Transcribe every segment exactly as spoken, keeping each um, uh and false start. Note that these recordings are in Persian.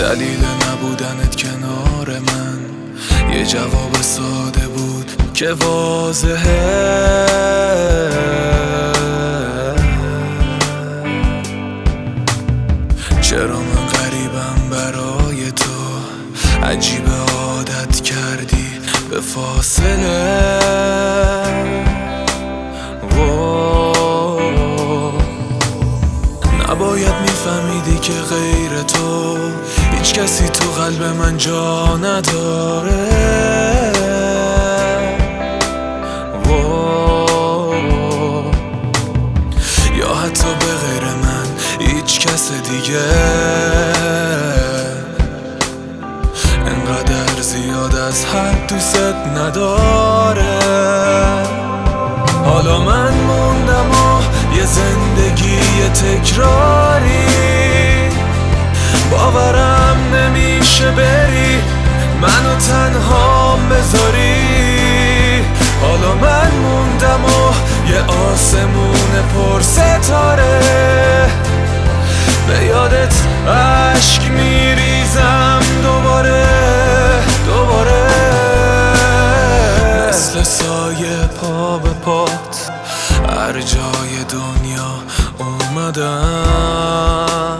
دلیل نبودنت کنار من یه جواب ساده بود که واضحه. چرا من غریبم برای تو، عجیب عادت کردی به فاصله. نباید میفهمیدی که غیر تو هیچ کسی تو قلب من جا نداره. یا حتی به غیر من هیچ کس دیگه انقدر زیاد از حد دوست نداره. حالا من موندم و یه زندگی تکراری، باورم نمیشه بری منو تنها بذاری. حالا من موندم و یه آسمون پر ستاره، به یادت عشق میریزم دوباره دوباره. مثل سایه پا به پات هر جای دنیا اومدم.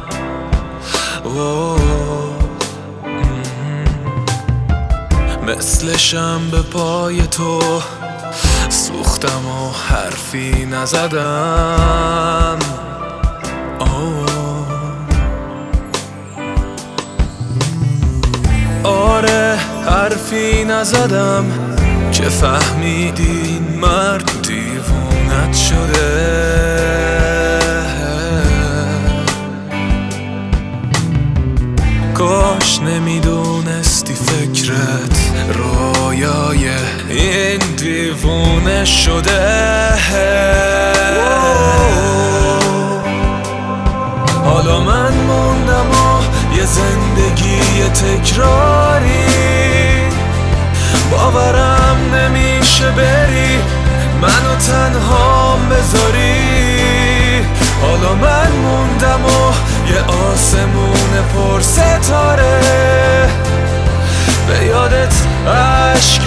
مثل شنبه پای تو سوختم و حرفی نزدم. آره حرفی نزدم که فهمیدی این مرد دیوونت شده. کاش نمیدونستی فکرت رویای این دیوونه شده. حالا من موندم و یه زندگی تکراری، باورم نمیشه بری منو تنها بذاری. حالا من موندم و یه آسمون پر ستاره، به یادت عشق